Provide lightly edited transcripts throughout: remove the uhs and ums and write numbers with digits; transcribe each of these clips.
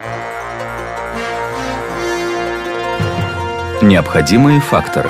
Необходимые факторы.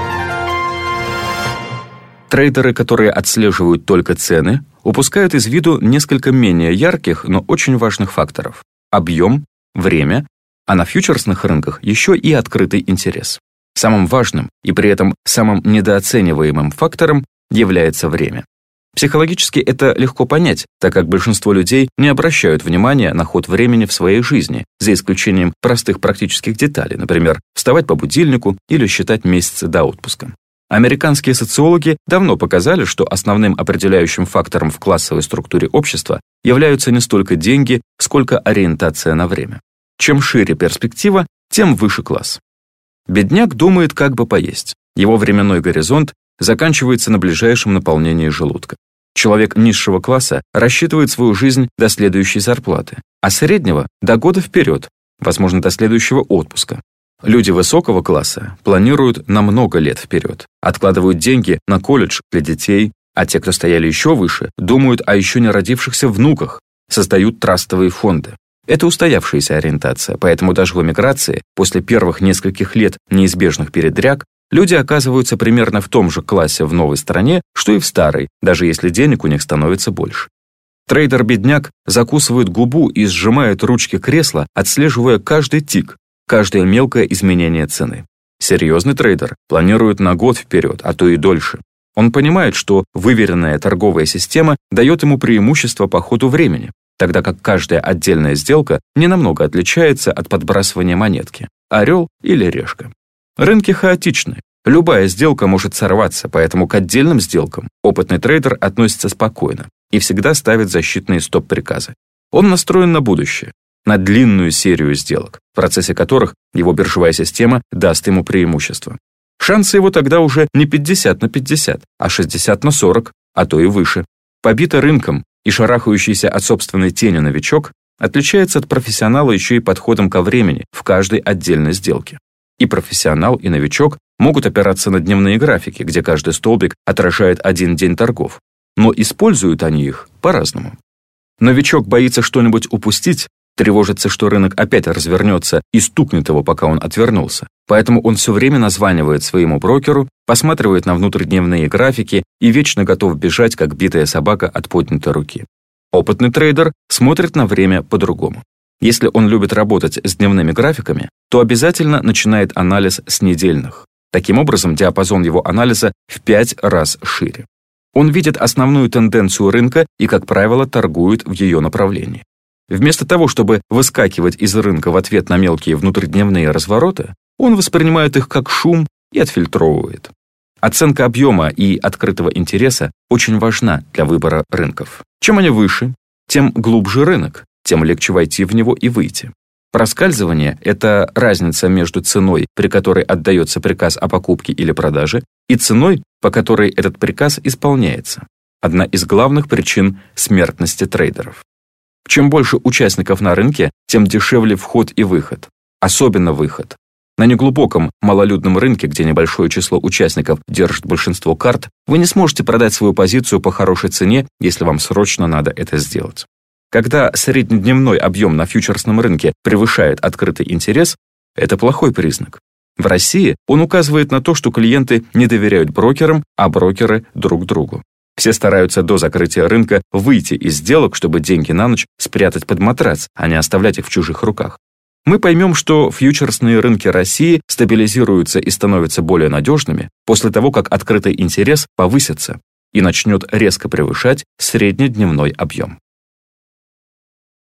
Трейдеры, которые отслеживают только цены, упускают из виду несколько менее ярких, но очень важных факторов: объем, время, а на фьючерсных рынках еще и открытый интерес. Самым важным и при этом самым недооцениваемым фактором является время. Психологически это легко понять, так как большинство людей не обращают внимания на ход времени в своей жизни, за исключением простых практических деталей, например, вставать по будильнику или считать месяцы до отпуска. Американские социологи давно показали, что основным определяющим фактором в классовой структуре общества являются не столько деньги, сколько ориентация на время. Чем шире перспектива, тем выше класс. Бедняк думает, как бы поесть. Его временной горизонт заканчивается на ближайшем наполнении желудка. Человек низшего класса рассчитывает свою жизнь до следующей зарплаты, а среднего – до года вперед, возможно, до следующего отпуска. Люди высокого класса планируют на много лет вперед, откладывают деньги на колледж для детей, а те, кто стояли еще выше, думают о еще не родившихся внуках, создают трастовые фонды. Это устоявшаяся ориентация, поэтому даже в эмиграции, после первых нескольких лет неизбежных передряг, люди оказываются примерно в том же классе в новой стране, что и в старой, даже если денег у них становится больше. Трейдер-бедняк закусывает губу и сжимает ручки кресла, отслеживая каждый тик, каждое мелкое изменение цены. Серьезный трейдер планирует на год вперед, а то и дольше. Он понимает, что выверенная торговая система дает ему преимущество по ходу времени, тогда как каждая отдельная сделка ненамного отличается от подбрасывания монетки – орел или решка. Рынки хаотичны. Любая сделка может сорваться, поэтому к отдельным сделкам опытный трейдер относится спокойно и всегда ставит защитные стоп-приказы. Он настроен на будущее, на длинную серию сделок, в процессе которых его биржевая система даст ему преимущество. Шансы его тогда уже не 50/50, а 60/40, а то и выше. Побитый рынком и шарахающийся от собственной тени новичок отличается от профессионала еще и подходом ко времени в каждой отдельной сделке. И профессионал, и новичок могут опираться на дневные графики, где каждый столбик отражает один день торгов, но используют они их по-разному. Новичок боится что-нибудь упустить, тревожится, что рынок опять развернется и стукнет его, пока он отвернулся. Поэтому он все время названивает своему брокеру, посматривает на внутридневные графики и вечно готов бежать, как битая собака от поднятой руки. Опытный трейдер смотрит на время по-другому. Если он любит работать с дневными графиками, то обязательно начинает анализ с недельных. Таким образом, диапазон его анализа в 5 раз шире. Он видит основную тенденцию рынка и, как правило, торгует в ее направлении. Вместо того, чтобы выскакивать из рынка в ответ на мелкие внутридневные развороты, он воспринимает их как шум и отфильтровывает. Оценка объема и открытого интереса очень важна для выбора рынков. Чем они выше, тем глубже рынок, тем легче войти в него и выйти. Проскальзывание – это разница между ценой, при которой отдается приказ о покупке или продаже, и ценой, по которой этот приказ исполняется. Одна из главных причин смертности трейдеров. Чем больше участников на рынке, тем дешевле вход и выход. Особенно выход. На неглубоком, малолюдном рынке, где небольшое число участников держит большинство карт, вы не сможете продать свою позицию по хорошей цене, если вам срочно надо это сделать. Когда среднедневной объем на фьючерсном рынке превышает открытый интерес, это плохой признак. В России он указывает на то, что клиенты не доверяют брокерам, а брокеры друг другу. Все стараются до закрытия рынка выйти из сделок, чтобы деньги на ночь спрятать под матрац, а не оставлять их в чужих руках. Мы поймем, что фьючерсные рынки России стабилизируются и становятся более надежными после того, как открытый интерес повысится и начнет резко превышать среднедневной объем.